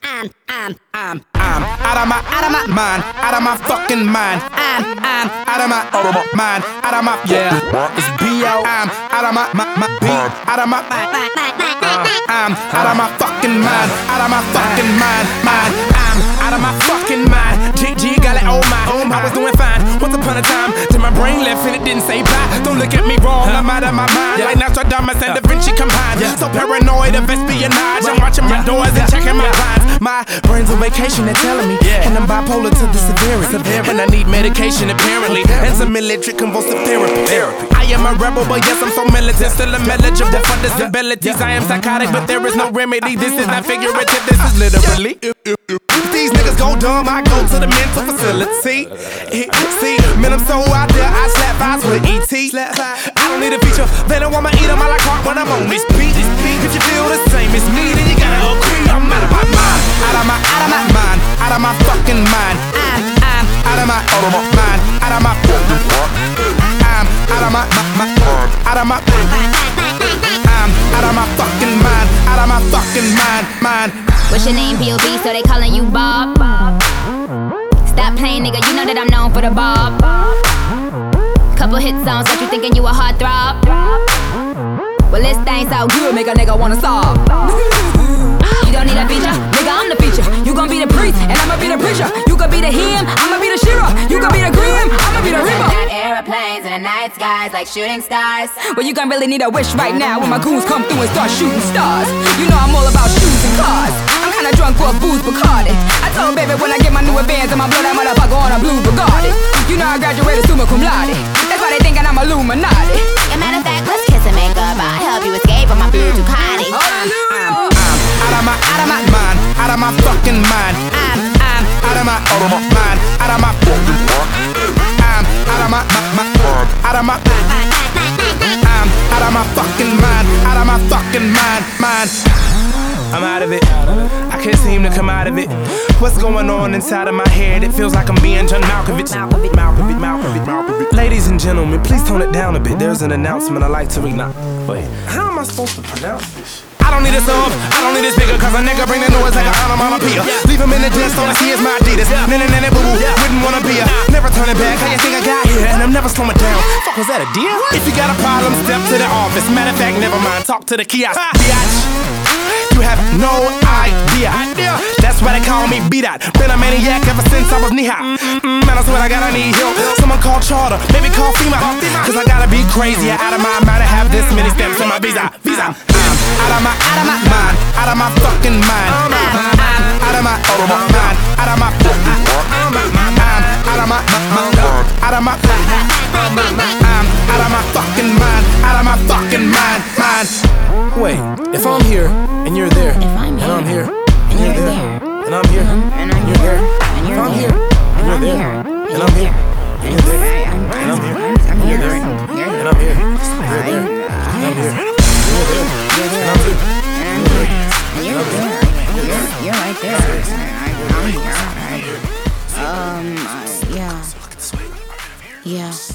I'm out of my mind, out of my fucking mind. I'm out of my mind, out of my it's B.O. I'm out of my beat, out of my I'm out of my fucking mind, out of my fucking mind. I'm out of my fucking mind. GG got it, oh my, I was doing fine. Once upon a time, till my brain left and it didn't say bye. Don't look at me wrong, I'm out of my mind. Like Nostradamus and Da Vinci combined. So paranoid of espionage, I'm watching my doors and checking my blinds. My brain's on vacation, they're telling me, and I'm bipolar to the severity. And I need medication apparently, and some military convulsive therapy. I am a rebel, but yes, I'm so militant. Still I'm eligible for disabilities. I am psychotic, but there is no remedy. This is not figurative, this is literally. If these niggas go dumb, I go to the mental facility. See, man, I'm so out there, I slap vibes with E.T. I don't need a feature, they don't want me eat 'em a la carte when I'm on this beat. If you feel the same as me, then you gotta agree. I'm out of my mind, out of my mind, out of my fucking mind. I'm out of my mind, out of my I'm out of my out of my I'm out of my fucking mind, out of my fucking mind. What's your name, P.O.B., so they calling you Bob? Stop playing, nigga, you know that I'm known for the Bob. Couple hit songs, got you thinking you a heartthrob. Well, this thing so good, make a nigga wanna solve. You don't need a feature, nigga, I'm the feature. You gon' be the priest, and I'ma be the preacher. You gon' be the him, I'ma be the Shira. You gon' be the Grim, I'ma be the Reaper. Got airplanes in the night skies like shooting stars. Well, you gon' really need a wish right now when my goons come through and start shooting stars. You know I'm all about shoes and cars. I'm kinda drunk for a booze Bacardi. I told baby when I get my new advance, I'ma blow that motherfucker on a blue Bugatti. You know I graduated summa cum laude. That's why they thinkin' I'm Illuminati. As a matter of fact, let's kiss and make up. I'll help you escape from my blue Ducati. Out of my mind, out of my fucking mind. I'm out of my mind, out of my I'm out of my out of my I'm out of my fucking mind, out of my fucking mind. I'm out of it, I can't seem to come out of it. What's going on inside of my head? It feels like I'm being John Malkovich. Ladies and gentlemen, please tone it down a bit. There's an announcement I'd like to read now. Wait, how am I supposed to pronounce this? I don't need a sub, I don't need a speaker, cause a nigga bring the noise like an onomatopoeia. Leave him in the den, so he is my Adidas. Nene boo boo, wouldn't wanna be a. Never turning back, how you think I got here? And I'm never slowing down. Fuck, was that a deal? If you got a problem, step to the office. Matter of fact, never mind, talk to the kiosk. Biatch, you have no idea. That's why they call me B-Dot. Been a maniac ever since I was knee-high. Man, I swear I gotta need help. Someone call charter, maybe call FEMA. Cause I gotta be crazy, out of my mind to have this many stamps on my visa. Out of my mind, out of my fucking mind. I'm out of my mind, out of my I'm out of my out of my I'm out of my fucking mind, out of my fucking mind. Wait, if I'm here and you're there, and I'm here and you're there, and I'm here and you're there, if I'm here and you're there, and I'm here and you're there, and I'm here and you're there, and I'm here, you're there, and I'm here. You're right there. I'm here. Yeah.